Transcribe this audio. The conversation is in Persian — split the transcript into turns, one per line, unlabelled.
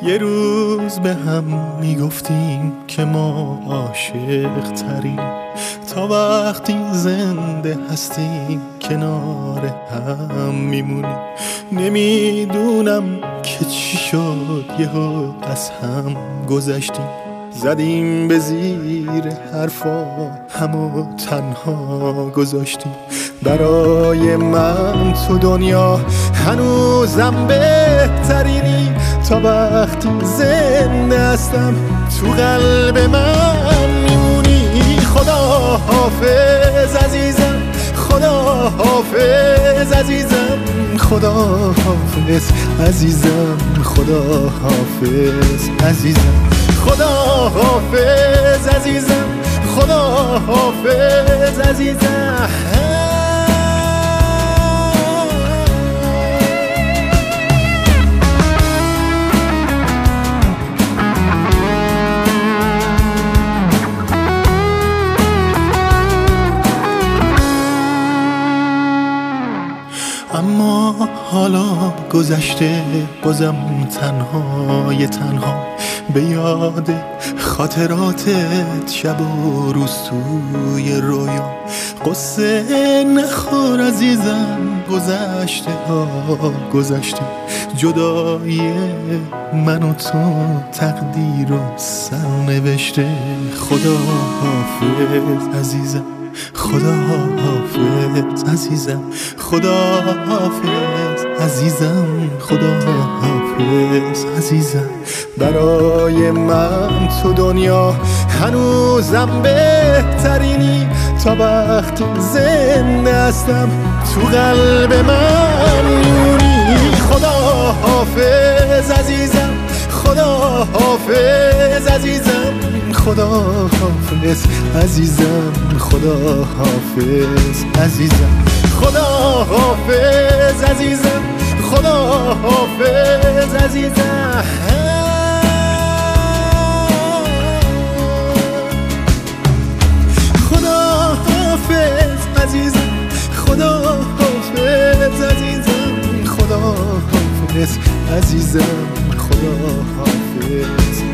یه روز به هم میگفتیم که ما عاشق تریم، تا وقتی زنده هستیم کنار هم میمونیم. نمیدونم که چی شد یهو از هم گذشتیم، زدیم به زیر حرفا همو تنها گذاشتیم. برای من تو دنیا هنوزم بهترینی، تا وقتی زنده هستم تو قلب من میمونی. خدا حافظ عزیزم، خدا حافظ عزیزم، خدا حافظ عزیزم، خدا حافظ عزیزم، خدا حافظ عزیزم، خدا حافظ عزیزم. اما حالا گذشته، بازم تنها به یاد خاطراتت شب و روز توی رویا. قصه نخور عزیزم، گذشته ها گذشته، جدایی من و تو تقدیر و سرنوشته. خدا حافظ عزیزم، خدا حافظ عزیزم، خدا حافظ عزیزم، خدا حافظ عزیزم. برای من تو دنیا هنوزم بهترینی، تا وقتی زنده هستم تو قلب من میمونی. خدا حافظ عزیزم، خدا حافظ عزیزم، خدا حافظ عزیزم، خدا حافظ عزیزم، خدا حافظ عزیزم، خدا حافظ عزیزم. خدا حافظ عزیزم، خدا حافظ عزیزم، خدا حافظ عزیزم، خدا حافظ